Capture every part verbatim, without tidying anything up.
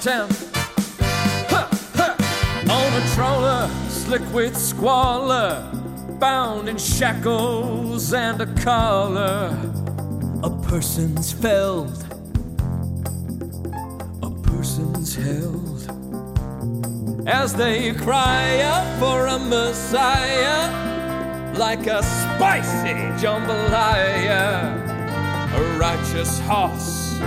town. Huh, huh. On a trawler, slick with squalor, bound in shackles and a collar. A person's felled, a person's held, as they cry out for a messiah, like a spicy jambalaya. A righteous horse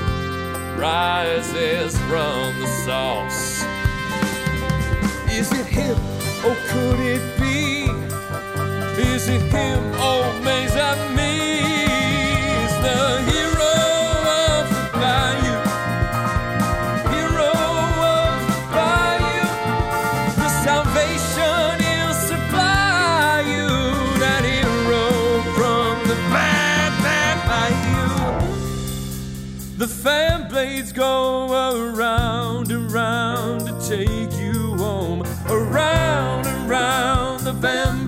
rises from the sauce. Is it him, or could it be? Is it him, or may that me? Is the hero of the bayou, hero of the bayou, the salvation is supply you, that hero from the mad, mad bayou. The fan blades go around and round to take you home, around and round the van